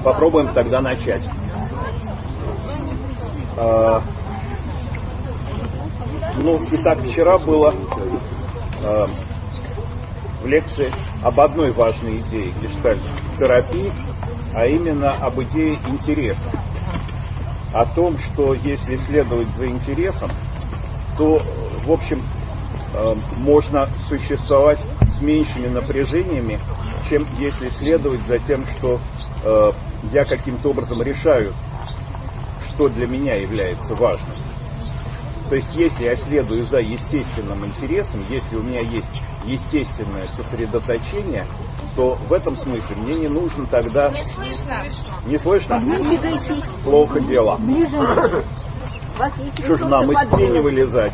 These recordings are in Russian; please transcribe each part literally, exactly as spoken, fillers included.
Попробуем тогда начать. А, ну, итак, вчера было а, в лекции об одной важной идее гештальт-терапии, а именно об идее интереса. О том, что если следовать за интересом, то, в общем, э, можно существовать с меньшими напряжениями, чем если следовать за тем, что э, я каким-то образом решаю, что для меня является важным. То есть, если я следую за естественным интересом, если у меня есть естественное сосредоточение, то в этом смысле мне не нужно тогда... Не слышно. Не слышно? Плохо дело. Что же нам из тени вылезать?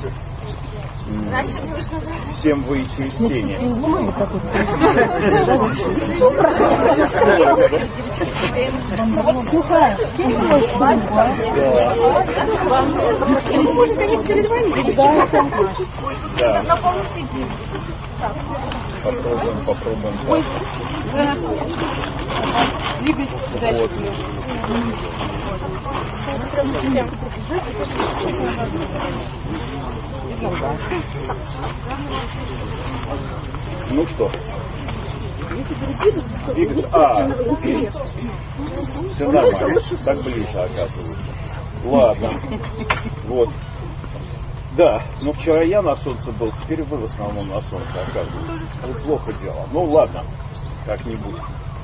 Всем выйти из тени. Да. Попробуем, попробуем. Вот. Ну что? Двигаться. А, все нормально. Так ближе, оказывается. Ладно. Вот. Да, но вчера я на солнце был, теперь вы в основном на солнце, оказывается. Вот плохо дело. Ну ладно, как-нибудь.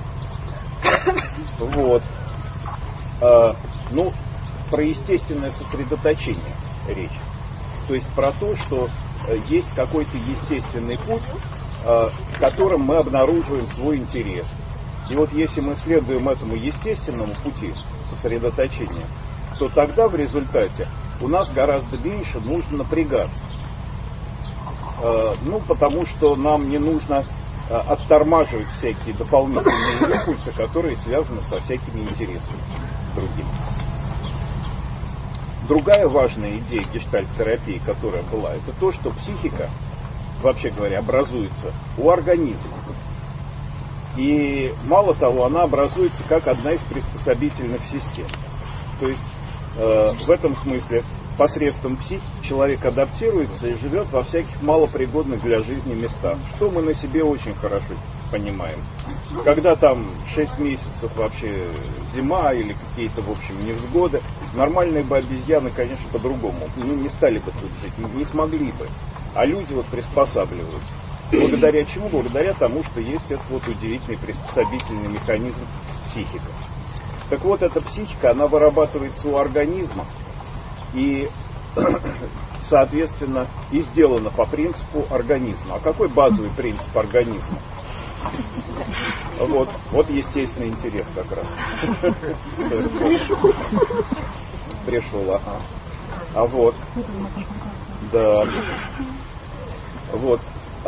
Вот. А, ну, про естественное сосредоточение речь. То есть про то, что есть какой-то естественный путь, а, в котором мы обнаруживаем свой интерес. И вот если мы следуем этому естественному пути сосредоточения, то тогда в результате у нас гораздо меньше нужно напрягаться. Э, ну, потому что нам не нужно э, оттормаживать всякие дополнительные импульсы, которые связаны со всякими интересами другими. Другая важная идея гештальт-терапии, которая была, это то, что психика, вообще говоря, образуется у организма. И мало того, она образуется как одна из приспособительных систем. То есть в этом смысле посредством психики человек адаптируется и живет во всяких малопригодных для жизни местах, что мы на себе очень хорошо понимаем. Когда там шесть месяцев вообще зима или какие-то, в общем, невзгоды, нормальные бы обезьяны, конечно, по-другому ну, не стали бы тут жить, не смогли бы. А люди вот приспосабливаются. Благодаря чему? Благодаря тому, что есть этот вот удивительный приспособительный механизм психика. Так вот, эта психика, она вырабатывается у организма и, соответственно, и сделана по принципу организма. А какой базовый принцип организма? Вот, вот естественный интерес как раз. Пришел, ага. А вот, да, вот.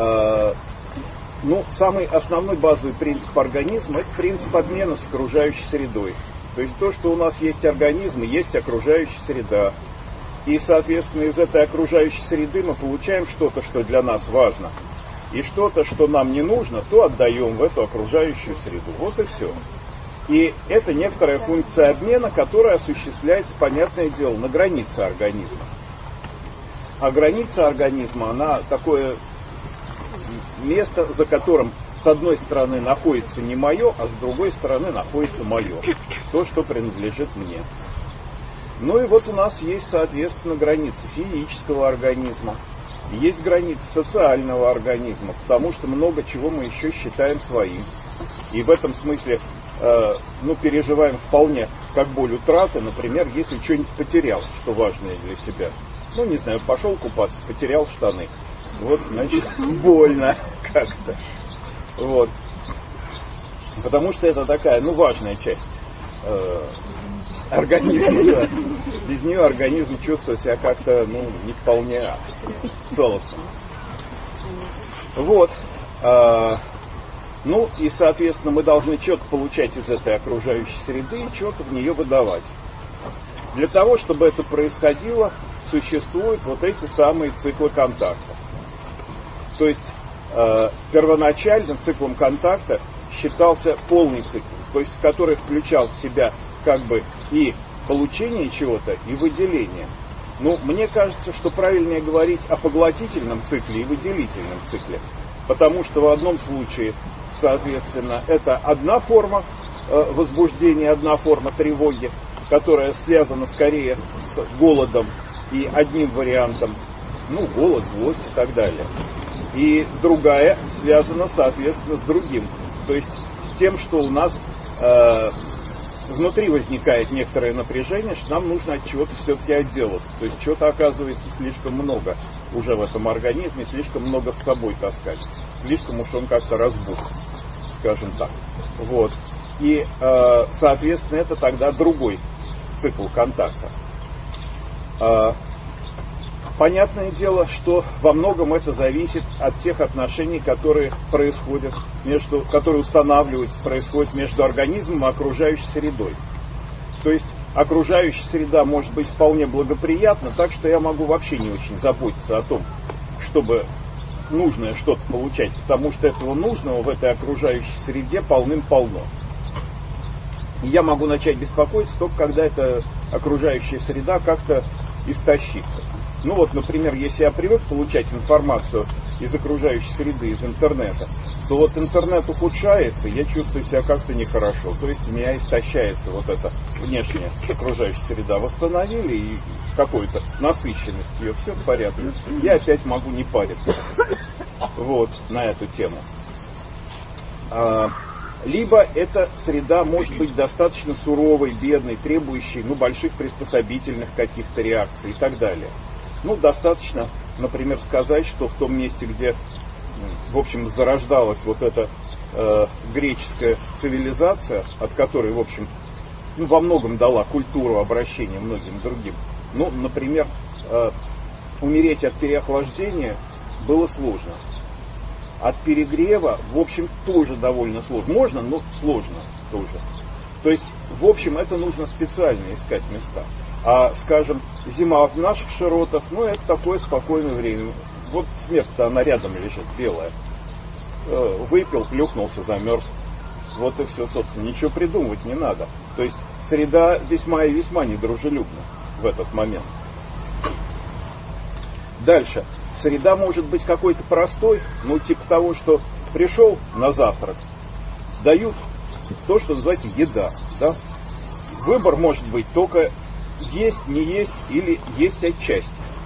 Ну, самый основной базовый принцип организма – это принцип обмена с окружающей средой. То есть то, что у нас есть организм, есть окружающая среда. И, соответственно, из этой окружающей среды мы получаем что-то, что для нас важно. И что-то, что нам не нужно, то отдаем в эту окружающую среду. Вот и все. И это некоторая функция обмена, которая осуществляется, понятное дело, на границе организма. А граница организма, она такое место, за которым с одной стороны находится не мое, а с другой стороны находится мое. То, что принадлежит мне. Ну и вот у нас есть, соответственно, границы физического организма. Есть границы социального организма, потому что много чего мы еще считаем своим. И в этом смысле э, ну, переживаем вполне как боль утраты, например, если что-нибудь потерял, что важное для себя. Ну, не знаю, пошел купаться, потерял штаны. Вот, значит, больно как-то. Вот. Потому что это такая, ну, важная часть э, организма. Без нее организм чувствует себя как-то, ну, не вполне целостно. Вот. Э, ну, и, соответственно, мы должны что-то получать из этой окружающей среды и что-то в нее выдавать. Для того, чтобы это происходило, существуют вот эти самые циклы контакта. То есть э, первоначально циклом контакта считался полный цикл. то есть который включал в себя как бы и получение чего-то, и выделение. Ну, мне кажется, что правильнее говорить о поглотительном цикле и выделительном цикле, потому что в одном случае, соответственно, это одна форма э, возбуждения, одна форма тревоги, которая связана скорее с голодом и одним вариантом, ну, голод, злость и так далее. И другая связана, соответственно, с другим, то есть с тем, что у нас э, внутри возникает некоторое напряжение, что нам нужно от чего-то все-таки отделаться. То есть чего-то оказывается слишком много уже в этом организме, слишком много с собой таскать. Слишком уж он как-то разбух, скажем так. Вот. И, э, соответственно, это тогда другой цикл контакта. Э, понятное дело, что во многом это зависит от тех отношений, которые происходят между, которые устанавливаются, происходят между организмом и окружающей средой. То есть окружающая среда может быть вполне благоприятна, так что я могу вообще не очень заботиться о том, чтобы нужное что-то получать, потому что этого нужного в этой окружающей среде полным-полно. И я могу начать беспокоиться только когда эта окружающая среда как-то истощится. Ну вот, например, если я привык получать информацию из окружающей среды, из интернета, то вот интернет ухудшается, я чувствую себя как-то нехорошо. То есть у меня истощается вот эта внешняя окружающая среда. Восстановили и какую-то насыщенность ее, все в порядке. Я опять могу не париться. Вот, на эту тему. А, либо эта среда может быть достаточно суровой, бедной, требующей, ну, больших приспособительных каких-то реакций и так далее. Ну, достаточно, например, сказать, что в том месте, где, в общем, зарождалась вот эта э, греческая цивилизация, от которой, в общем, ну, во многом дала культуру обращения многим другим, ну, например, э, умереть от переохлаждения было сложно. От перегрева, в общем, тоже довольно сложно. Можно, но сложно тоже. То есть, в общем, это нужно специально искать места. А, скажем, зима в наших широтах, ну, это такое спокойное время. Вот смерть-то она рядом лежит, белая. Э, выпил, плюхнулся, замерз. Вот и все, собственно. Ничего придумывать не надо. То есть среда весьма и весьма недружелюбна в этот момент. Дальше. Среда может быть какой-то простой, ну, типа того, что пришел на завтрак, дают то, что называется еда. Да? Выбор может быть только есть, не есть или есть отчасти.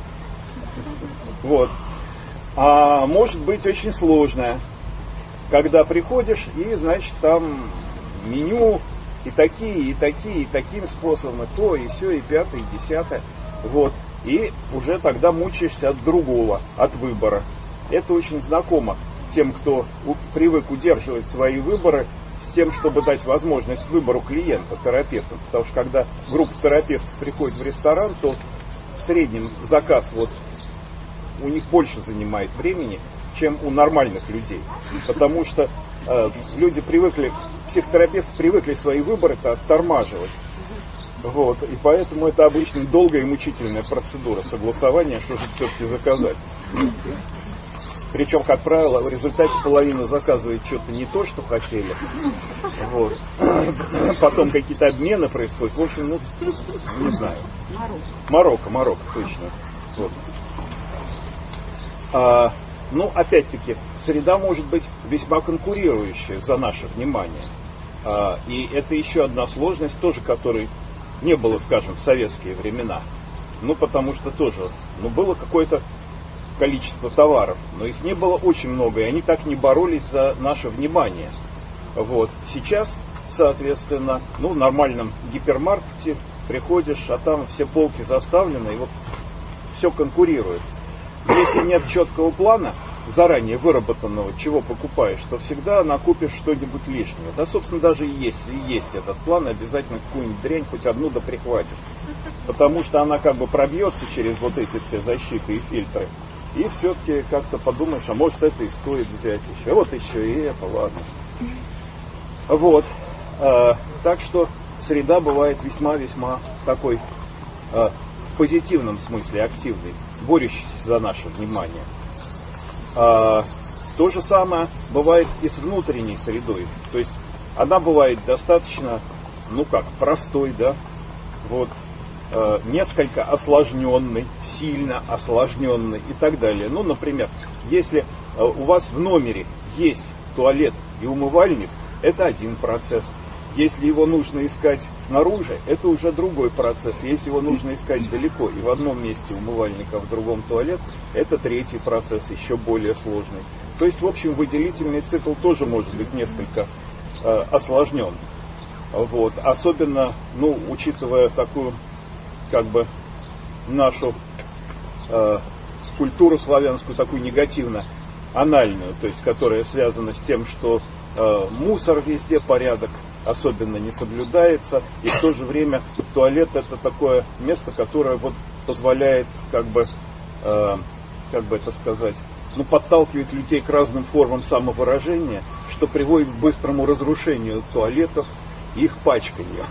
Вот. А может быть очень сложная, когда приходишь и, значит, там меню и такие, и такие, и таким способом, и то, и все, и пятое, и десятое. Вот. И уже тогда мучаешься от другого, от выбора. Это очень знакомо тем, кто привык удерживать свои выборы, с тем, чтобы дать возможность выбору клиента, терапевта. Потому что когда группа терапевтов приходит в ресторан, то в среднем заказ вот у них больше занимает времени, чем у нормальных людей. Потому что э, люди привыкли, психотерапевты привыкли свои выборы-то оттормаживать. Вот, и поэтому это обычно долгая и мучительная процедура согласования, что же все-таки заказать. Причем, как правило, в результате половина заказывает что-то не то, что хотели. Вот. Потом какие-то обмены происходят. В общем, ну, не знаю. Марокко, Марокко, точно. Вот. А, ну, опять-таки, среда может быть весьма конкурирующая за наше внимание. А, и это еще одна сложность, тоже которой не было, скажем, в советские времена. Ну, потому что тоже, ну, было какое-то количество товаров, но их не было очень много, и они так не боролись за наше внимание. Вот. Сейчас, соответственно, ну, в нормальном гипермаркете приходишь, а там все полки заставлены, и вот все конкурирует. Если нет четкого плана, заранее выработанного, чего покупаешь, то всегда накупишь что-нибудь лишнее. Да, собственно, даже если есть этот план, обязательно какую-нибудь дрянь, хоть одну да прихватишь. Потому что она как бы пробьется через вот эти все защиты и фильтры. И все-таки как-то подумаешь, а может это и стоит взять еще. Вот еще и это, ладно. Вот. А, так что среда бывает весьма-весьма такой, а, в позитивном смысле активной, борющийся за наше внимание. А, то же самое бывает и с внутренней средой. То есть она бывает достаточно, ну как, простой, да, вот, э, несколько осложненный, сильно осложненный и так далее. Ну, например, если э, у вас в номере есть туалет и умывальник, это один процесс. Если его нужно искать снаружи, это уже другой процесс. Если его нужно искать далеко и в одном месте умывальник, а в другом туалет, это третий процесс, еще более сложный. То есть, в общем, выделительный цикл тоже может быть несколько э, осложнен. Вот. Особенно, ну, учитывая такую, как бы, нашу э, культуру славянскую, такую негативно-анальную, то есть, которая связана с тем, что э, мусор везде, порядок особенно не соблюдается, и в то же время туалет это такое место, которое вот позволяет, как бы, э, как бы это сказать, ну, подталкивает людей к разным формам самовыражения, что приводит к быстрому разрушению туалетов и их пачканию.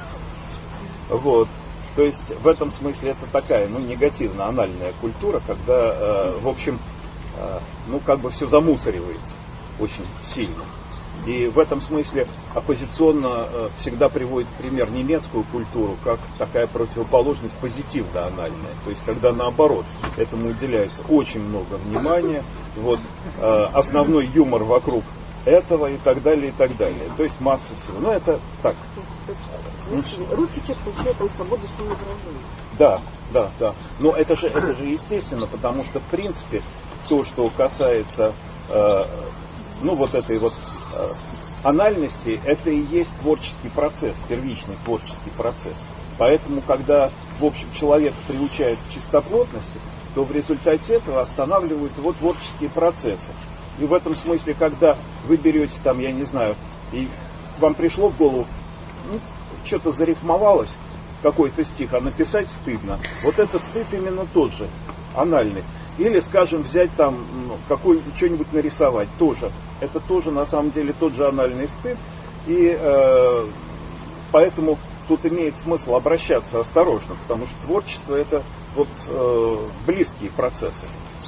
Вот. То есть в этом смысле это такая, ну, негативно-анальная культура, когда, э, в общем, э, ну, как бы все замусоривается очень сильно. И в этом смысле оппозиционно э, всегда приводит в пример немецкую культуру, как такая противоположность позитивно-анальная. То есть, когда наоборот, этому уделяется очень много внимания, вот, э, основной юмор вокруг этого и так далее, и так далее. То есть масса всего. Но это так. Русский, русский человек получает там свободу самовыражения. Да, да, да. Но это же, это же естественно, потому что в принципе то, что касается э, ну вот этой вот э, анальности, это и есть творческий процесс, первичный творческий процесс. Поэтому, когда, в общем, человек приучает к чистоплотности, то в результате этого останавливают его творческие процессы. И в этом смысле, когда вы берете там, я не знаю, и вам пришло в голову, ну, что-то зарифмовалось, какой-то стих, а написать стыдно. Вот это стыд именно тот же, анальный. Или, скажем, взять там, ну, какой, что-нибудь нарисовать, тоже. Это тоже, на самом деле, тот же анальный стыд. И э, поэтому тут имеет смысл обращаться осторожно, потому что творчество это вот э, близкие процессы.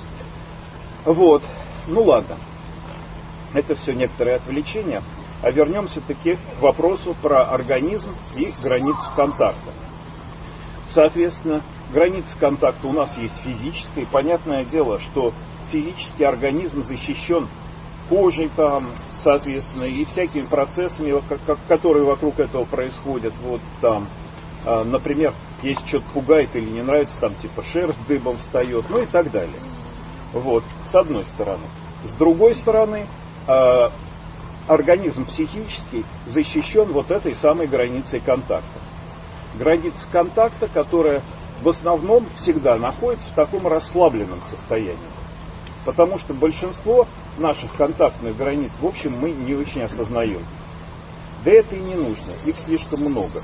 Вот. Ну ладно. Это все некоторые отвлечения. А вернемся-таки к вопросу про организм и границу контакта. Соответственно, граница контакта у нас есть физическая. И понятное дело, что физический организм защищен кожей там, соответственно, и всякими процессами, которые вокруг этого происходят. Вот там, например, если что-то пугает или не нравится, там типа шерсть дыбом встает, ну и так далее. Вот, с одной стороны. С другой стороны, организм психический защищен вот этой самой границей контакта. Граница контакта, которая в основном всегда находится в таком расслабленном состоянии. Потому что большинство наших контактных границ, в общем, мы не очень осознаем. Да это и не нужно, их слишком много.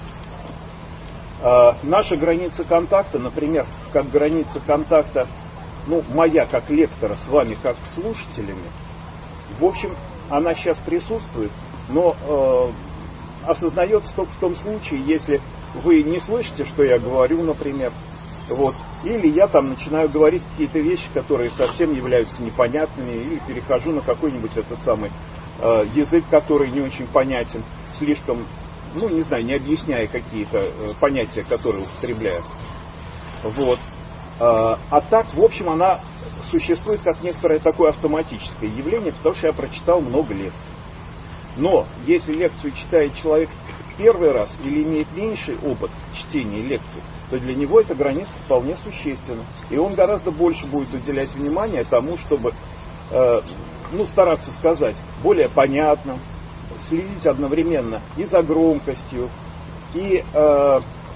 А наша граница контакта, например, как граница контакта, ну, моя как лектора с вами как слушателями, в общем, она сейчас присутствует, но э, осознается только в том случае, если вы не слышите, что я говорю, например, вот, или я там начинаю говорить какие-то вещи, которые совсем являются непонятными, или перехожу на какой-нибудь этот самый э, язык, который не очень понятен, слишком, ну, не знаю, не объясняя какие-то э, понятия, которые употребляют. Вот. Э, а так, в общем, она существует как некоторое такое автоматическое явление, потому что я прочитал много лекций. Но если лекцию читает человек первый раз или имеет меньший опыт чтения лекций, то для него эта граница вполне существенна. И он гораздо больше будет уделять внимание тому, чтобы э, ну, стараться сказать более понятно, следить одновременно и за громкостью, и э,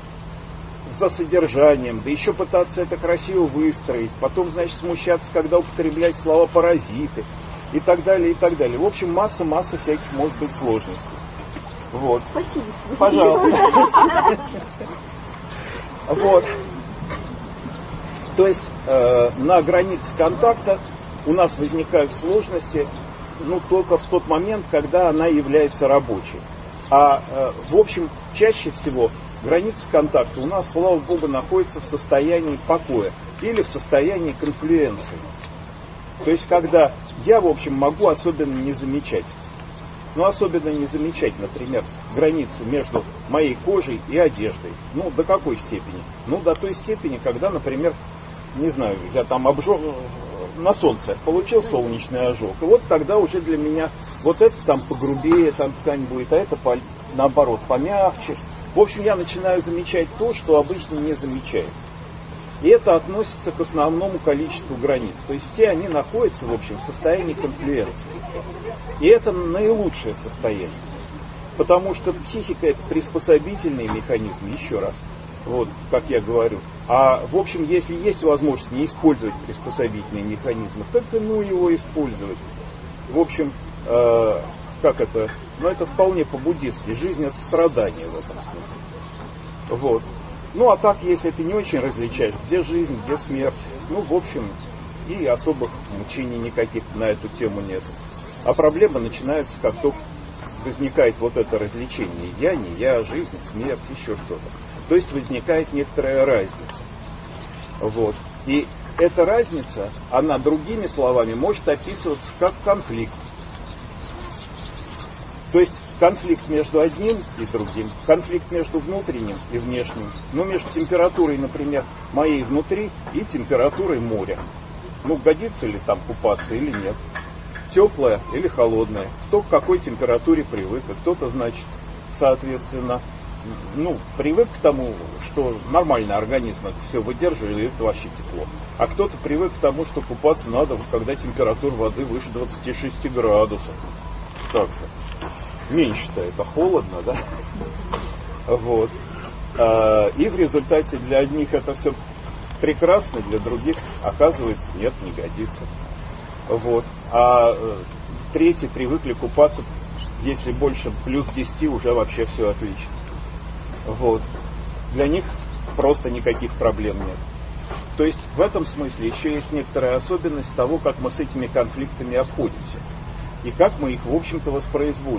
за содержанием, да еще пытаться это красиво выстроить, потом, значит, смущаться, когда употреблять слова паразиты и так далее, и так далее. В общем, масса-масса всяких может быть сложностей. Вот. Спасибо. Пожалуйста. Вот. То есть э, на границе контакта у нас возникают сложности, ну, только в тот момент, когда она является рабочей. А э, в общем, чаще всего граница контакта у нас, слава богу, находится в состоянии покоя или в состоянии конфлюенции. То есть, когда я, в общем, могу особенно не замечать Ну, особенно не замечать, например, границу между моей кожей и одеждой. Ну, до какой степени? Ну, до той степени, когда, например, не знаю, я там обжег на солнце, получил солнечный ожог. И вот тогда уже для меня вот это там погрубее, там ткань будет, а это по, наоборот помягче. В общем, я начинаю замечать то, что обычно не замечается. И это относится к основному количеству границ. То есть все они находятся, в общем, в состоянии конфлюенции. И это наилучшее состояние. Потому что психика — это приспособительный механизм, еще раз. Вот, как я говорю. А, в общем, если есть возможность не использовать приспособительные механизмы, то ну его использовать. В общем, э, как это? Ну, это вполне по-буддистски. Жизнь — это страдание в этом смысле. Вот. Ну, а так, если ты не очень различаешь, где жизнь, где смерть, ну, в общем, и особых мучений никаких на эту тему нет. А проблема начинается, как только возникает вот это развлечение. Я, не я, жизнь, смерть, еще что-то. То есть возникает некоторая разница. Вот. И эта разница, она другими словами может описываться как конфликт. То есть конфликт между одним и другим, конфликт между внутренним и внешним, ну, между температурой, например, моей внутри и температурой моря. Ну, годится ли там купаться или нет? Теплое или холодное? Кто к какой температуре привык? Кто-то, значит, соответственно, ну, привык к тому, что нормальный организм это все выдерживает, и это вообще тепло. А кто-то привык к тому, что купаться надо, когда температура воды выше двадцати шести градусов. Так же. Меньше-то это холодно, да? Вот. И в результате для одних это все прекрасно, для других, оказывается, нет, не годится. Вот. А третьи привыкли купаться, если больше плюс десяти, уже вообще все отлично. Вот. Для них просто никаких проблем нет. То есть в этом смысле еще есть некоторая особенность того, как мы с этими конфликтами обходимся. И как мы их, в общем-то, воспроизводим.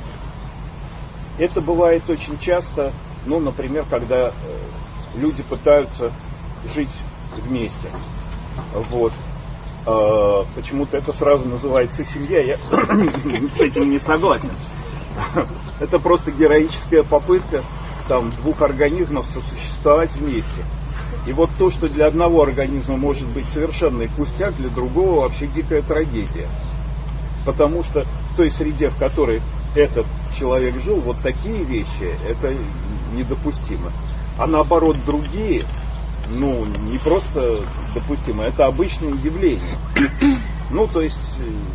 Это бывает очень часто, ну, например, когда э, люди пытаются жить вместе. Вот. Э, почему-то это сразу называется семья, я с этим не согласен. Это просто героическая попытка там двух организмов сосуществовать вместе. И вот то, что для одного организма может быть совершенный пустяк, для другого вообще дикая трагедия. Потому что в той среде, в которой этот человек жил, вот такие вещи, это недопустимо. А наоборот, другие, ну, не просто допустимо, это обычное явление. Ну, то есть,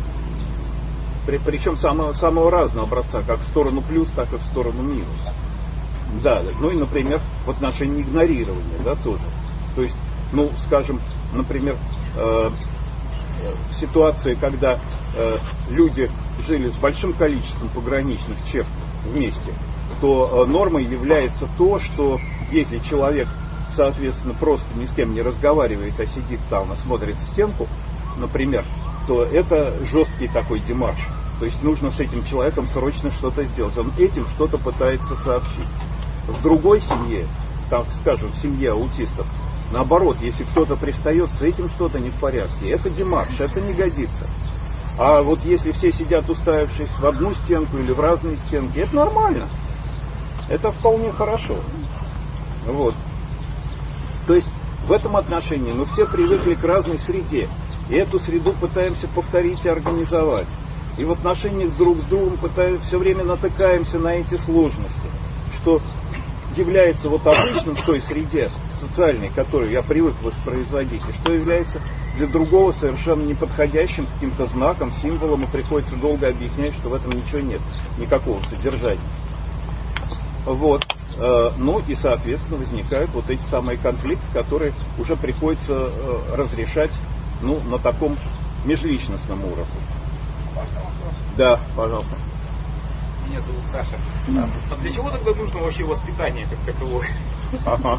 при, причем самого, самого разного образца, как в сторону плюс, так и в сторону минус. Да, ну и, например, в отношении игнорирования, да, тоже. То есть, ну, скажем, например, э, в ситуации, когда э, люди жили с большим количеством пограничных черт вместе, то э, нормой является то, что если человек, соответственно, просто ни с кем не разговаривает, а сидит там и смотрит в стенку, например, то это жесткий такой демарш. То есть нужно с этим человеком срочно что-то сделать. Он этим что-то пытается сообщить. В другой семье, так скажем, в семье аутистов, наоборот, если кто-то пристает, с этим что-то не в порядке. Это демарш, это не годится. А вот если все сидят, уставившись в одну стенку или в разные стенки, это нормально. Это вполне хорошо. Вот. То есть в этом отношении мы все привыкли к разной среде. И эту среду пытаемся повторить и организовать. И в отношениях друг с другом пытаемся, все время натыкаемся на эти сложности. Что является вот обычным в той среде социальной, которую я привык воспроизводить, и что является для другого совершенно неподходящим каким-то знаком, символом, и приходится долго объяснять, что в этом ничего нет, никакого содержания. Вот. Ну и, соответственно, возникают вот эти самые конфликты, которые уже приходится разрешать, ну, на таком межличностном уровне. Да, пожалуйста. Меня зовут Саша. Mm. А для чего тогда нужно вообще воспитание как таковое? Ага.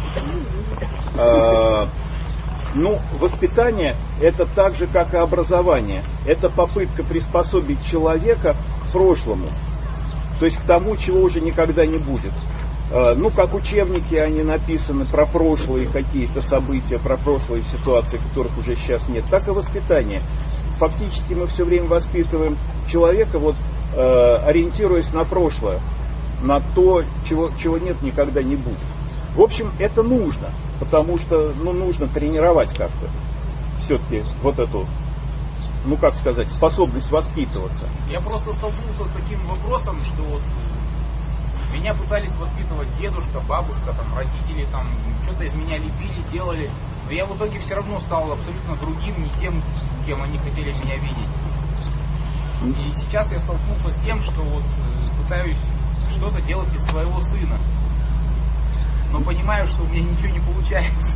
А, ну, воспитание это так же, как и образование. Это попытка приспособить человека к прошлому. То есть к тому, чего уже никогда не будет. А, ну, как учебники, они написаны про прошлые какие-то события, про прошлые ситуации, которых уже сейчас нет. Так и воспитание. Фактически мы все время воспитываем человека вот э, ориентируясь на прошлое, на то, чего, чего нет, никогда не будет. В общем, это нужно, потому что ну, нужно тренировать как-то все-таки вот эту, ну как сказать, способность воспитываться. Я просто столкнулся с таким вопросом, что вот меня пытались воспитывать дедушка, бабушка, там, родители, там, что-то из меня лепили, делали, но я в итоге все равно стал абсолютно другим, не тем, кем они хотели меня видеть. И сейчас я столкнулся с тем, что вот пытаюсь что-то делать из своего сына, но понимаю, что у меня ничего не получается.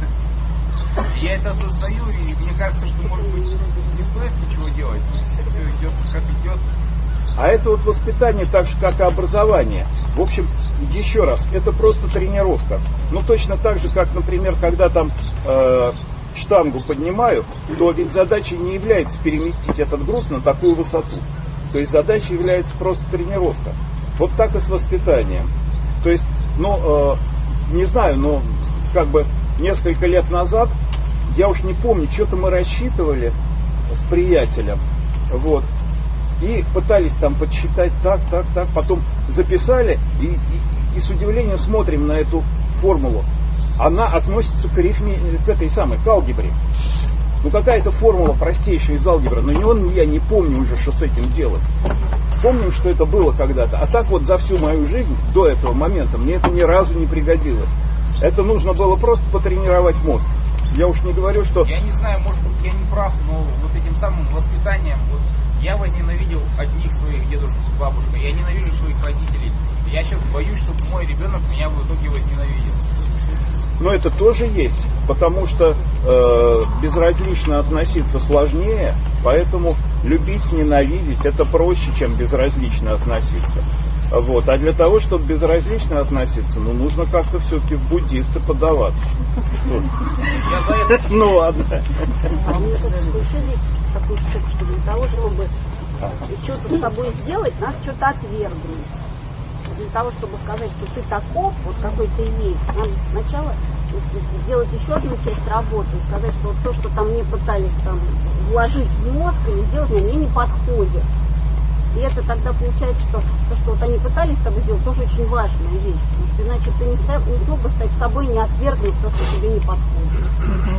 Я это осознаю, и мне кажется, что, может быть, не стоит ничего делать, пусть все идет как идет. А это вот воспитание так же, как и образование. В общем, еще раз, это просто тренировка. Ну, точно так же, как, например, когда там э, штангу поднимаю, то ведь задачей не является переместить этот груз на такую высоту. То есть задачей является просто тренировка. Вот так и с воспитанием. То есть, ну, э, не знаю, но как бы несколько лет назад, я уж не помню, что-то мы рассчитывали с приятелем, вот, и пытались там подсчитать так, так, так, потом записали, и, и, и с удивлением смотрим на эту формулу. Она относится к, арифме, к этой самой, к алгебре. Ну какая-то формула простейшая из алгебры, но ни он, ни я не помню уже, что с этим делать. Помним, что это было когда-то. А так вот за всю мою жизнь до этого момента мне это ни разу не пригодилось. Это нужно было просто потренировать мозг. Я уж не говорю, что... Я не знаю, может быть, я не прав, но вот этим самым воспитанием вот, я возненавидел одних своих дедушек и бабушек, я ненавижу своих родителей. Я сейчас боюсь, что мой ребенок меня в итоге возненавидит. Но это тоже есть, потому что э, безразлично относиться сложнее, поэтому любить, ненавидеть это проще, чем безразлично относиться. Вот. А для того, чтобы безразлично относиться, ну нужно как-то все-таки в буддисты подаваться. Я за это... Ну ладно. А мне кажется, еще есть такой штук, что для того, чтобы что-то с тобой сделать, надо что-то отвергнуть. Для того, чтобы сказать, что ты таков, вот какой ты есть, надо сначала сделать еще одну часть работы, сказать, что вот то, что там мне пытались там вложить в мозг и сделать, мне не подходит. И это тогда получается, что то, что вот они пытались с тобой сделать, тоже очень важная вещь. Потому что иначе ты не, став, не смог бы стать с тобой, не отвергнуть то, что тебе не подходит.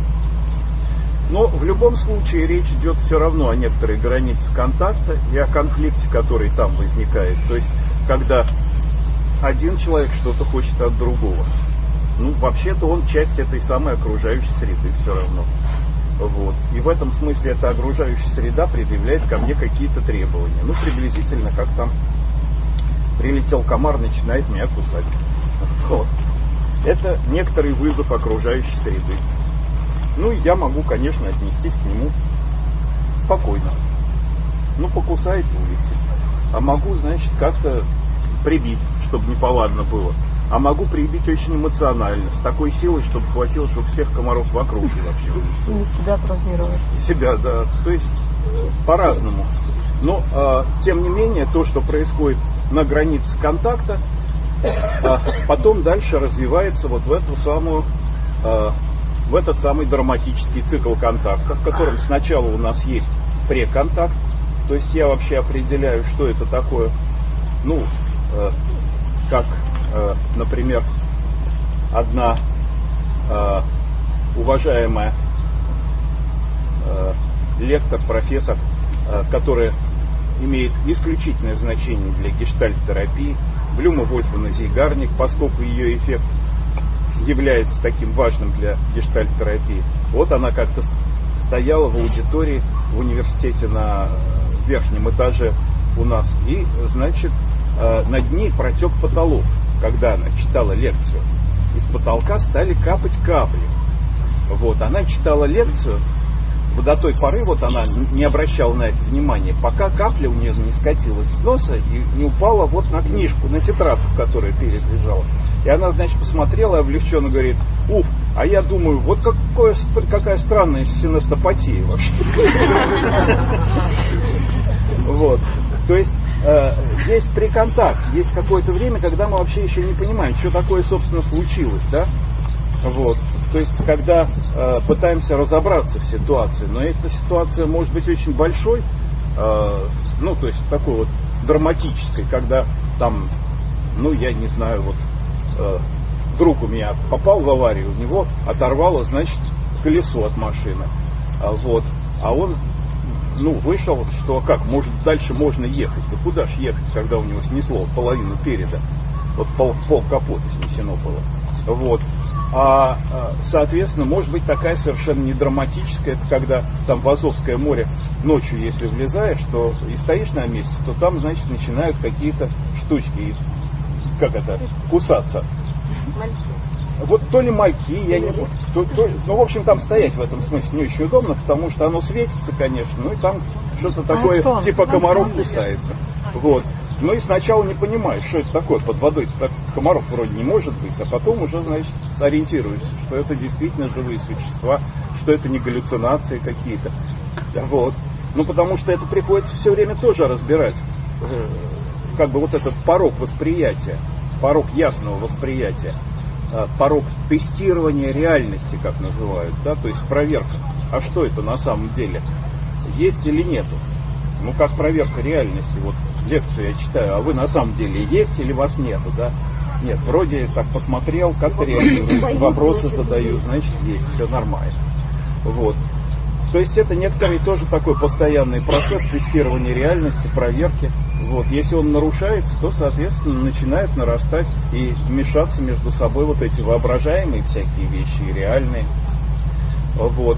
Но в любом случае речь идет все равно о некоторой границе контакта и о конфликте, который там возникает. То есть, когда один человек что-то хочет от другого. Ну, вообще-то он часть этой самой окружающей среды все равно. Вот. И в этом смысле эта окружающая среда предъявляет ко мне какие-то требования. Ну, приблизительно, как там прилетел комар, начинает меня кусать. Вот. Это некоторый вызов окружающей среды. Ну, и я могу, конечно, отнестись к нему спокойно. Ну, покусает улицы. А могу, значит, как-то прибить, чтобы неповадно было. А могу прибить очень эмоционально, с такой силой, чтобы хватило, чтобы всех комаров в округе вообще. И себя травмировать. Себя, да. То есть по-разному. Но, э, тем не менее, то, что происходит на границе контакта, э, потом дальше развивается вот в эту самую, э, в этот самый драматический цикл контакта, в котором сначала у нас есть преконтакт, то есть я вообще определяю, что это такое, ну, э, как, э, например, одна э, уважаемая э, лектор, профессор, э, которая имеет исключительное значение для гештальт-терапии, Блюма Вольфовна Зейгарник, поскольку ее эффект является таким важным для гештальт-терапии. Вот она как-то стояла в аудитории в университете на верхнем этаже у нас, и, значит, над ней протек потолок, когда она читала лекцию. Из потолка стали капать капли. Вот, она читала лекцию, до той поры вот она не обращала на это внимания, пока капля у нее не скатилась с носа и не упала вот на книжку, на тетрадку, которая перед лежала. И она, значит, посмотрела и облегченно говорит: уф, а я думаю, вот какое, какая странная синестопатия вообще. Вот. То есть есть преконтакт, есть какое-то время, когда мы вообще еще не понимаем, что такое, собственно, случилось, да? Вот. То есть, когда э, пытаемся разобраться в ситуации, но эта ситуация может быть очень большой, э, ну, то есть, такой вот драматической, когда там, ну я не знаю, вот э, друг у меня попал в аварию, у него оторвало, значит, колесо от машины, а, вот, а он, ну, вышел, что как, может, дальше можно ехать, да куда ж ехать, когда у него снесло половину переда, вот пол, пол капота снесено было, вот. А, соответственно, может быть такая совершенно не драматическая, это когда там в Азовское море ночью, если влезаешь, то и стоишь на месте, то там, значит, начинают какие-то штучки, как это, кусаться. Вот то ли мальки, я не помню. То, то, ну, в общем, там стоять в этом смысле не очень удобно, потому что оно светится, конечно, ну и там что-то такое, а типа комаров кусается. Вот. Ну и сначала не понимаешь, что это такое, под водой так комаров вроде не может быть, а потом уже, значит, сориентируешься, что это действительно живые существа, что это не галлюцинации какие-то. Вот. Ну потому что это приходится все время тоже разбирать. Как бы вот этот порог восприятия, порог ясного восприятия, порог тестирования реальности, как называют, да, то есть проверка. А что это на самом деле? Есть или нету? Ну как проверка реальности, вот лекцию я читаю, а вы на самом деле есть или вас нету, да? Нет, вроде так посмотрел, как-то реагирую, вопросы задаю, значит есть, все нормально. Вот. То есть это некоторый тоже такой постоянный процесс тестирования реальности, проверки. Вот. Если он нарушается, то, соответственно, начинают нарастать и мешаться между собой вот эти воображаемые всякие вещи и реальные. Вот.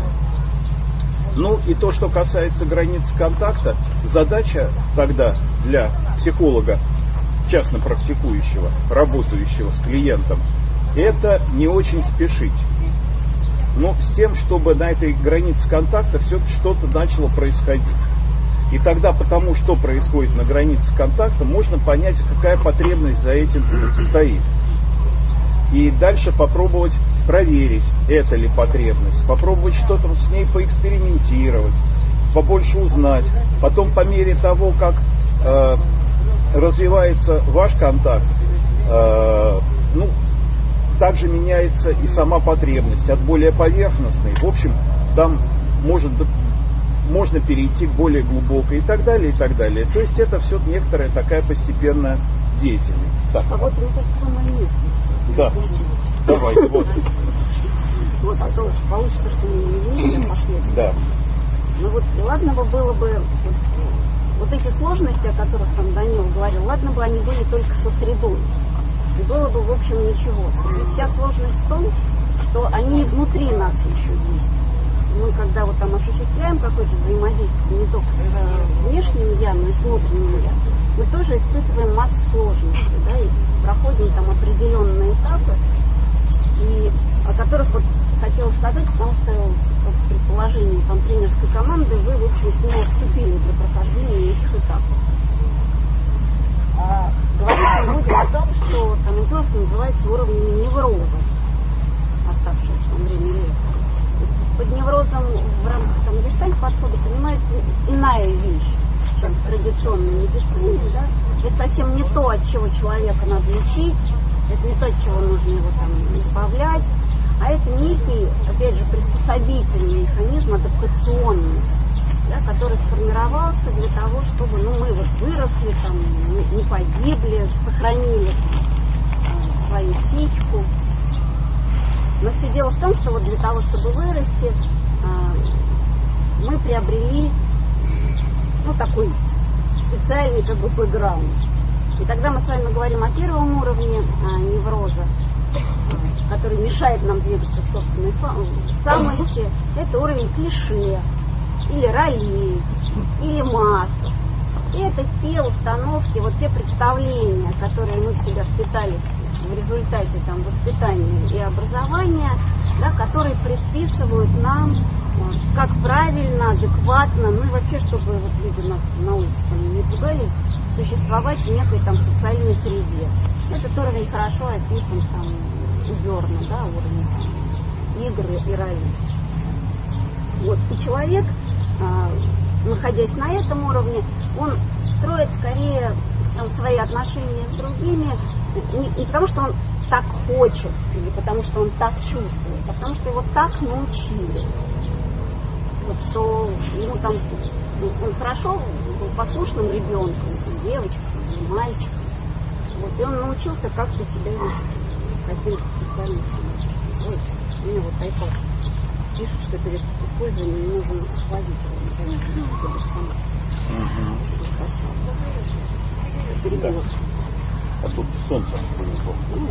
Ну и то, что касается границ контакта, задача тогда для психолога, частно практикующего, работающего с клиентом, это не очень спешить. Но с тем, чтобы на этой границе контакта все-таки что-то начало происходить. И тогда потому, что происходит на границе контакта, можно понять, какая потребность за этим стоит. И дальше попробовать проверить, это ли потребность, попробовать что-то с ней поэкспериментировать, побольше узнать. Потом по мере того, как э, развивается ваш контакт, э, ну, также меняется и сама потребность от более поверхностной. В общем, там может, можно перейти к более глубокой и так далее, и так далее. То есть это все некоторая такая постепенная деятельность. Так. А вот мне кажется, самое место. Да. Давай, вот. Вот, а то получится, что мы не видим последствия. Да. Ну вот, ладно бы было бы, вот, вот эти сложности, о которых там Данил говорил, ладно бы они были только со средой. И было бы, в общем, ничего. Вся сложность в том, что они внутри нас еще есть. Мы, когда вот там осуществляем какое-то взаимодействие, не только с внешним я, но и с внутренним я, мы тоже испытываем массу сложностей, да, и проходим там определенные этапы, и о которых вот хотела сказать, потому что по предположению там тренерской команды вы, в общем, смело вступили для прохождения этих этапов. А, говорить мы будем о том, что там ужасно называется уровнями невроза, оставшееся там время лекции. Под неврозом в рамках там гештальт-подхода понимается иная вещь, чем в традиционной медицине, да? Это совсем не то, от чего человека надо лечить, это не то, от чего нужно его там избавлять, а это некий, опять же, приспособительный механизм, адаптационный, да, который сформировался для того, чтобы, ну, мы вот выросли, там, не погибли, сохранили там, свою психику. Но все дело в том, что вот для того, чтобы вырасти, мы приобрели, ну, такой специальный как бы бэкграунд. И тогда мы с вами говорим о первом уровне а, невроза, который мешает нам двигаться в собственной самости. Это уровень клише, или ролей, или массов. И это те установки, вот те представления, которые мы в себя впитали в результате там, воспитания и образования, да, которые предписывают нам, как правильно, адекватно, ну и вообще, чтобы вот люди нас на улице там, не пугались, существовать в некой там социальной среде. Этот уровень хорошо описан там у Берна, да, уровень там, игры и ролей. Вот. И человек, находясь на этом уровне, он строит скорее там, свои отношения с другими не, не потому, что он так хочет, или потому, что он так чувствует, а потому, что его так научили. Вот, что ему там, он хорошо был послушным ребенком, девочкам или мальчикам. Вот, и он научился как-то себя вести каким-то специальным образом. Ой, у меня вот iPad пишет, что перед использованием не нужен охладитель. Перебилок. А тут солнце повезло.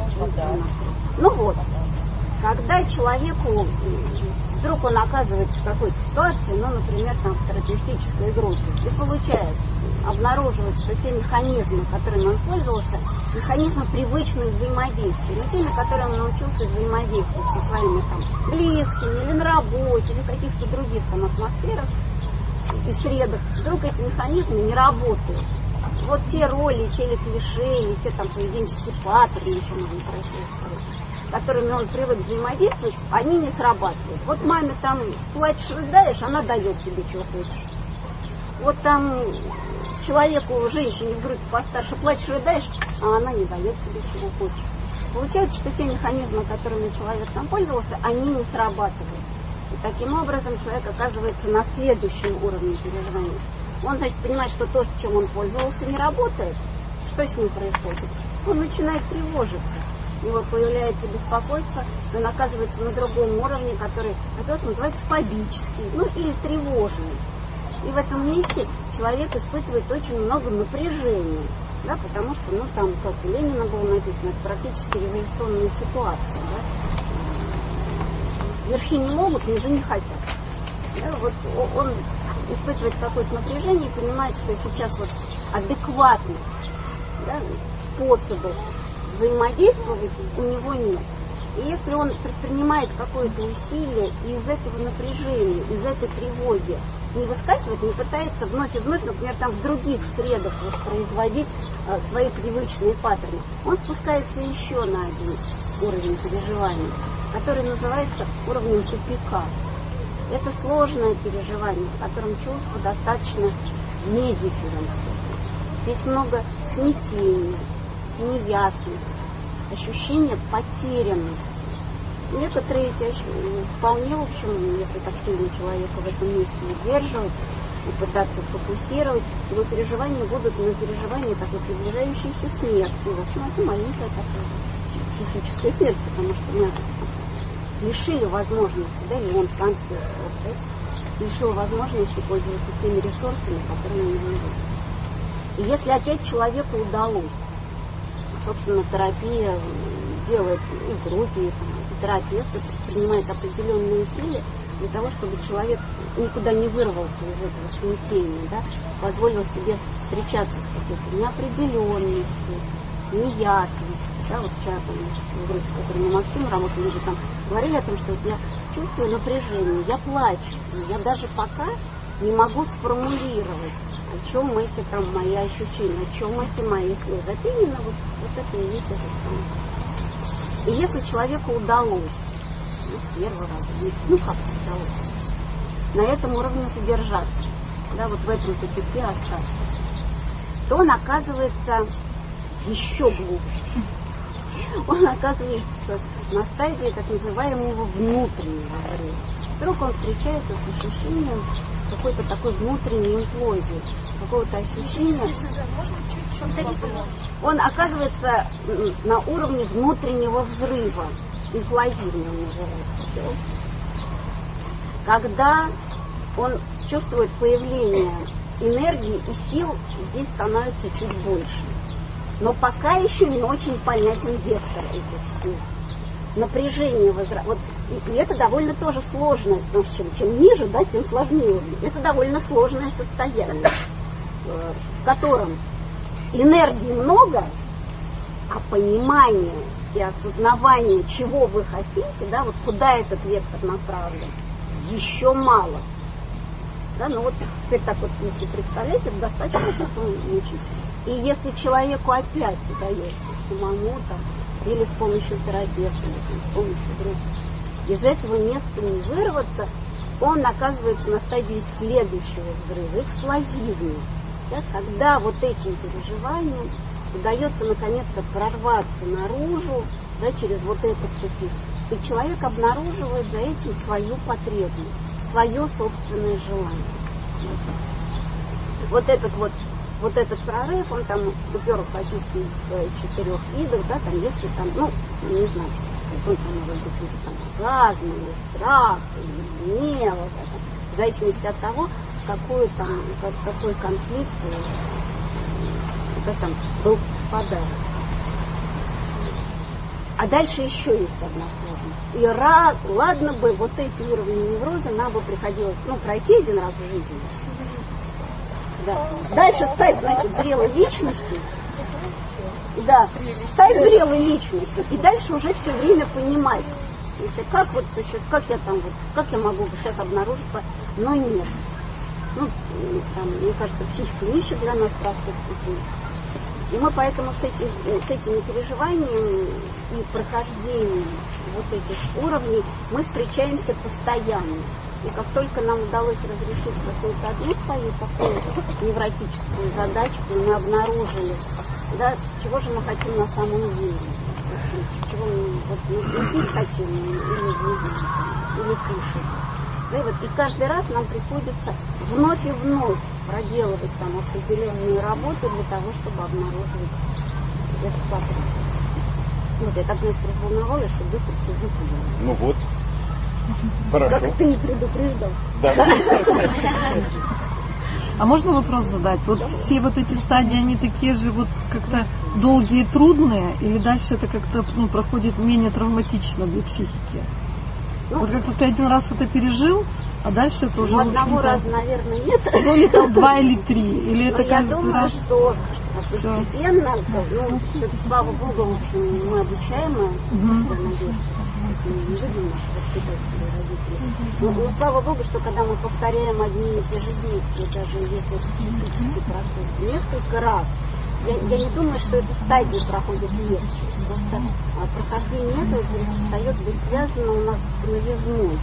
Ну вот, когда человеку вдруг он оказывается в какой-то ситуации, ну, например, там, в терапевтической группе, и получает, обнаруживает, что те механизмы, которыми он пользовался, механизмы привычных взаимодействий, не теми, которыми он научился взаимодействовать со своими там близкими, или на работе, или в каких-то других там атмосферах и средах, вдруг эти механизмы не работают. Вот те роли, те клише, или те там поведенческие паттерны, еще можно красиво сказать, которыми он привык взаимодействовать, они не срабатывают. Вот маме там плачешь, рыдаешь, она дает тебе, чего хочешь. Вот там человеку, женщине в группе постарше, плачешь, рыдаешь, а она не дает тебе, чего хочешь. Получается, что те механизмы, которыми человек там пользовался, они не срабатывают. И таким образом человек оказывается на следующем уровне переживания. Он, значит, понимает, что то, чем он пользовался, не работает. Что с ним происходит? Он начинает тревожиться. У него появляется беспокойство, и он оказывается на другом уровне, который, который называется фобический, ну или тревожный. И в этом месте человек испытывает очень много напряжения, да, потому что, ну там, как у Ленина было написано, это практически революционная ситуация. Да? Верхи не могут, низы не хотят. Да, вот он испытывает какое-то напряжение и понимает, что сейчас вот адекватных, да, способов взаимодействовать у него нет. И если он предпринимает какое-то усилие и из этого напряжения, из этой тревоги не выскакивает, не пытается вновь и вновь, например, там в других средах воспроизводить а, свои привычные паттерны, он спускается еще на один уровень переживания, который называется уровнем тупика. Это сложное переживание, в котором чувство достаточно недифференцировано. Здесь много смятения, неясности, ощущения потерянности. Некоторые эти ощущения вполне, в общем, если так сильно человека в этом месте удерживать и пытаться фокусировать, его переживания будут на переживании такой приближающейся смерти. В общем, это маленькая такая психическая смерть, потому что мы лишили возможности, да, или он сам себя создать, лишил возможности пользоваться теми ресурсами, которые у него есть. И если опять человеку удалось, собственно, терапия делает и в группе, и, там, и терапевт принимает определенные усилия для того, чтобы человек никуда не вырвался из этого смятения, да, позволил себе встречаться с какой-то неопределенностью, неясностью. Да, вот вчера там, в группе, с которой мы Максим работали, мы же там говорили о том, что вот я чувствую напряжение, я плачу, я даже пока не могу сформулировать, о чем эти там мои ощущения, о чем эти мои слезы. Это именно вот, вот это и есть это самое. И если человеку удалось, ну, с первого раза, ну как удалось, на этом уровне задержаться, да, вот в этом тупике остаться, то он оказывается еще глубже. Он оказывается на стадии так называемого внутреннего взрыва. Вдруг он встречается с ощущением какой-то такой внутренней имплозии, какого-то ощущения. Он оказывается на уровне внутреннего взрыва, имплозивный он называется. Когда он чувствует появление энергии и сил, здесь становится чуть больше. Но пока еще не очень понятен вектор этих сил. Напряжение возрастает. Вот, и, и это довольно тоже сложное, потому что чем, чем ниже, да, тем сложнее. Это довольно сложное состояние, в котором энергии много, а понимание и осознавание, чего вы хотите, да, вот куда этот вектор направлен, еще мало. Да, ну вот теперь так вот, если представлять, это достаточно такой очень. И если человеку опять удается самому там, или с помощью терапевта, или с помощью других, из этого места не вырваться, он оказывается на стадии следующего взрыва, эксплозивный. Да, когда вот этим переживанием удается наконец-то прорваться наружу, да, через вот этот тупик. И человек обнаруживает за этим свою потребность, свое собственное желание. Вот этот вот вот этот прорыв, он там уперлся описан в четырех видах, да, там, если там, ну, не знаю, какой там может быть, или там оргазм, или страх, или гнев, вот это, в зависимости от того, какой там, как, какой конфликт да, там был подарок. А дальше еще есть одна сложность. И раз, ладно бы вот эти уровни невроза нам бы приходилось, ну, пройти один раз в жизни. Да. Дальше стать, значит, зрелой личностью. Да, стать зрелой личностью. И дальше уже все время понимать, если как вот, значит, как я там вот, как я могу сейчас обнаружить, но нет. Ну, там, мне кажется, психика нища для нас простых путей. И мы поэтому с, этим, с этими переживаниями и прохождением вот этих уровней мы встречаемся постоянно. И как только нам удалось разрешить какую-то одну свою такую невротическую задачку, мы обнаружили, да, чего же мы хотим на самом деле. Чего мы вот, не пить хотим, или не знаю, или кушать. Да, и, вот, и каждый раз нам приходится вновь и вновь проделывать там определенную работу для того, чтобы обнаружить этот патрон. Вот, я так быстро разволновалась, что быстро все выпустила. Ну вот. Хорошо. Как ты не предупреждал. Да. А можно вопрос задать? Вот все вот эти стадии, они такие же вот как-то долгие и трудные, или дальше это как-то ну, проходит менее травматично для психики? Ну, вот как-то ты один раз это пережил, а дальше это уже... Ну, одного раза, наверное, нет. Ну, или там два или три. Или это я думаю, раз... что постепенно, ну, слава богу, в общем, мы обучаемые, угу. Я надеюсь, мы не видим наших воспитателей, родителей. Но, но слава богу, что когда мы повторяем одни и те же действия, даже если это психический процесс, несколько раз, Я, я не думаю, что эта стадия проходит легче. Просто а, прохождение этого перестает быть связано у нас с новизной.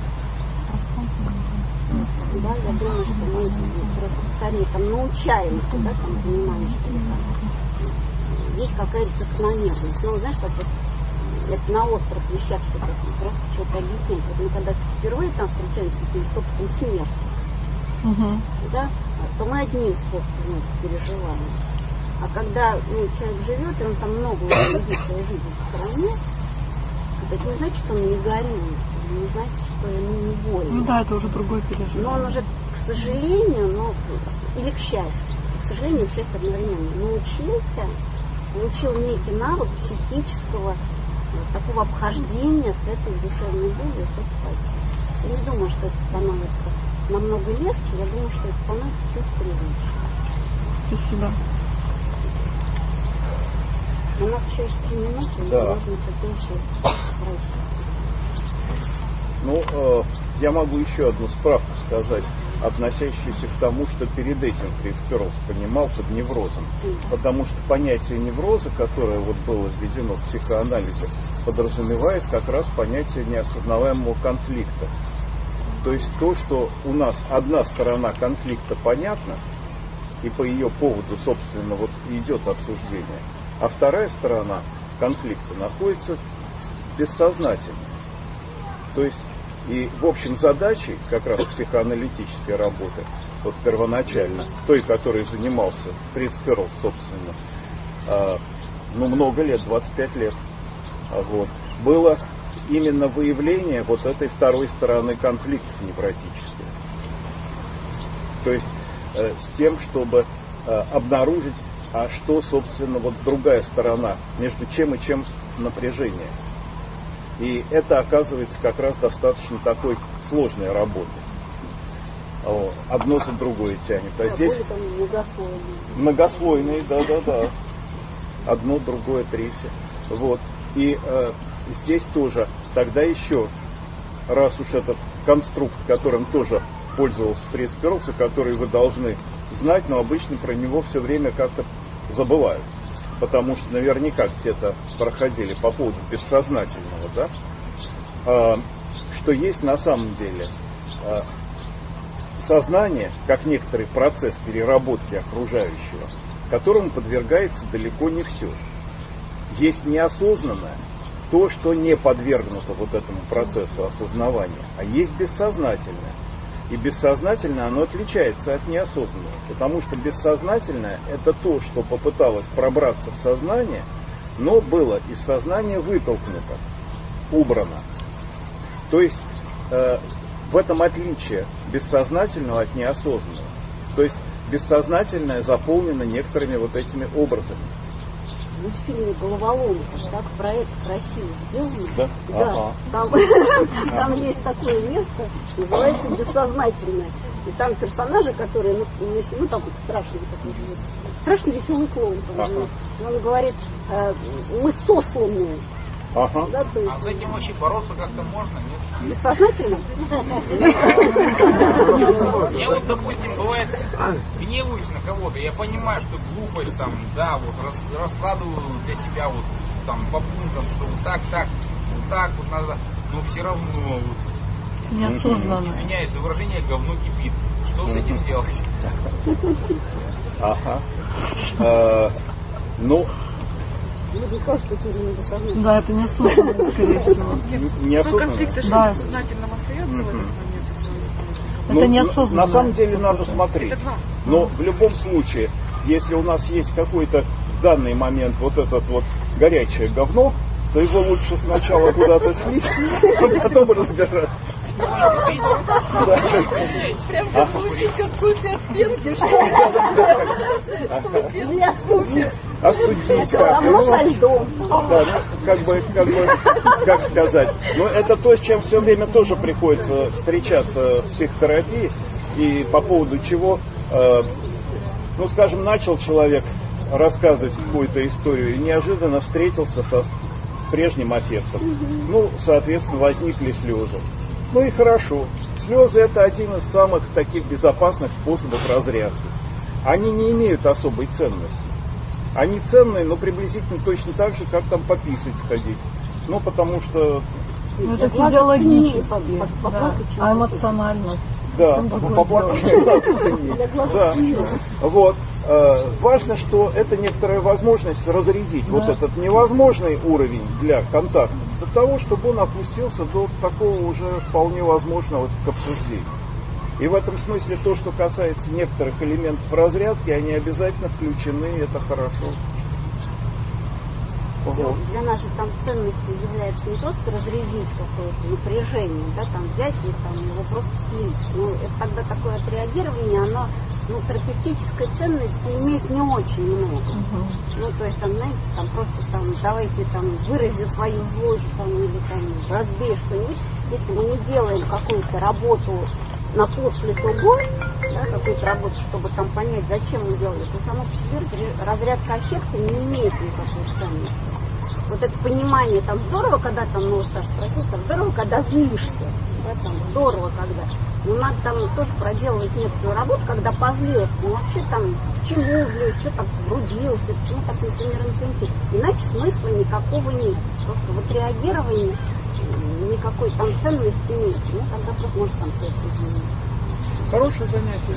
Да, я думаю, что мы просто скорее там научаемся, да, там понимаем, что это, есть какая-то закономерность. Ну, знаешь, как вот это на острых вещах что-то просто что-то объяснять. Вот мы когда впервые там встречаемся с каким-то опытом смерти, uh-huh. да, то мы одним способом переживаем. А когда ну, человек живет, и он там много людей в своей жизни в стороне, это не значит, что он не горюет, не значит, что ему не больно. Ну да, это уже другой переживание. Но он уже, к сожалению, ну, или к счастью, к сожалению, к счастью одновременно, научился, получил некий навык психического такого обхождения с этой душевной болью, с этой потерей. Я не думаю, что это становится намного легче, я думаю, что это становится чуть привычнее. Спасибо. У нас еще есть три минуты, да. Можно потом еще спросить. Ну, э, я могу еще одну справку сказать, относящуюся к тому, что перед этим Фриц Перлс понимал под неврозом. Mm-hmm. Потому что понятие невроза, которое вот было введено в психоанализе, подразумевает как раз понятие неосознаваемого конфликта. То есть то, что у нас одна сторона конфликта понятна, и по ее поводу, собственно, вот идет обсуждение, а вторая сторона конфликта находится бессознательно. То есть, и в общем задачей как раз психоаналитической работы, вот первоначально, той, которой занимался Фриц Перлс, собственно, э, ну много лет, двадцать пять лет, вот, было именно выявление вот этой второй стороны конфликта невротического. То есть, э, с тем, чтобы э, обнаружить, а что, собственно, вот другая сторона, между чем и чем напряжение. И это оказывается как раз достаточно такой сложной работой. Одно за другое тянет. А да, здесь многослойные. Многослойные, да-да-да. Одно, другое, третье. Вот. И э, здесь тоже тогда еще, раз уж этот конструкт, которым тоже пользовался Фриц Перлс, который вы должны знать, но обычно про него все время как-то забывают. Потому что наверняка где-то проходили по поводу бессознательного, да, а, что есть на самом деле а, сознание, как некоторый процесс переработки окружающего, которому подвергается далеко не все. Есть неосознанное, то, что не подвергнуто вот этому процессу осознавания, а есть бессознательное. И бессознательное, оно отличается от неосознанного. Потому что бессознательное – это то, что попыталось пробраться в сознание, но было из сознания вытолкнуто, убрано. То есть э, в этом отличие бессознательного от неосознанного. То есть бессознательное заполнено некоторыми вот этими образами. В мультфильме «Головоломка», так проект красиво сделан. Да? Да. Ага. Там, там есть такое место, называется «Бессознательное». И там персонажи, которые, ну, ну там страшный такой, страшный веселый клоун. Ага. Он говорит, э, мы сосланные. Ага. Да, то есть, А с этим вообще бороться как-то можно, нет? бессознательно? Я вот, допустим, бывает, гневаюсь на кого-то, я понимаю, что глупость там, да, вот рас, раскладываю для себя вот там по пунктам, что вот так, так, вот так вот надо, но все равно вот, Неосознанно. извиняюсь за выражение, говно кипит. Что с этим делать? Ага. Э, Ну, Люди скажут, что это не бессознательно. Да, это неосознанно, скорее всего. неосознанно. Конфликт же Да. сознательном остается в этот момент. Ну, Это неосознанно. На самом деле надо смотреть. Это два. Но в любом случае, если у нас есть какой-то в данный момент вот этот вот горячее говно, то его лучше сначала куда-то слить, а потом разбираться. Прям как получить кофе от пенки. Остудить А как-то. может, Ну, со льдом. Да, ну, как бы, как бы, как сказать. Но это то, с чем все время тоже приходится встречаться в психотерапии, и по поводу чего, э, ну, скажем, начал человек рассказывать какую-то историю и неожиданно встретился со прежним аффектом. Ну, соответственно, возникли слезы. Ну и хорошо. Слезы — это один из самых таких безопасных способов разрядки. Они не имеют особой ценности. Они ценные, но приблизительно точно так же, как там пописать сходить. Ну, потому что... Ну, это Плакать физиологически, сильнее, по- по- да. поплакать, чем А поплакать. эмоционально. Да, Там другое поплакать. Да. Вот. Э, Важно, что это некоторая возможность разрядить вот Да. этот невозможный уровень для контакта, для того, чтобы он опустился до такого уже вполне возможного к обсуждению. И в этом смысле то, что касается некоторых элементов разрядки, они обязательно включены, и это хорошо. Ого. Для наших там ценностей является не просто разрядить какое-то напряжение, да, там взять и там его просто слить. Ну, это тогда такое отреагирование, оно, ну, терапевтической ценности имеет не очень много. Мгм. Ну, то есть, там, знаете, там просто там, давайте там вырази свою злость, там, или там разбей что-нибудь. Если мы не делаем какую-то работу на после того, да, какую-то работу, чтобы там понять, зачем мы делаем, то само по себе разрядка аффекта не имеет никакой ценности. Вот это понимание, там здорово, когда там, ну, Саша спросил, там здорово, когда злишься, да, там здорово, когда. Но надо там тоже проделывать некоторую работу, когда позлился, ну вообще там, к чему злился, что так врубился, почему так, например, интенсив. Иначе смысла никакого нет. Просто вот реагирование никакой там ценности нет. Ну, тогда просто может там все изменить. Хорошее занятие.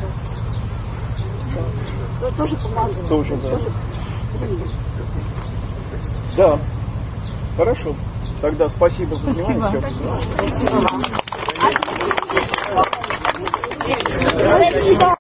То тоже помогает. Тоже, да. Тоже приятно. Да. Хорошо. Тогда спасибо за внимание. Спасибо. Всё. Спасибо.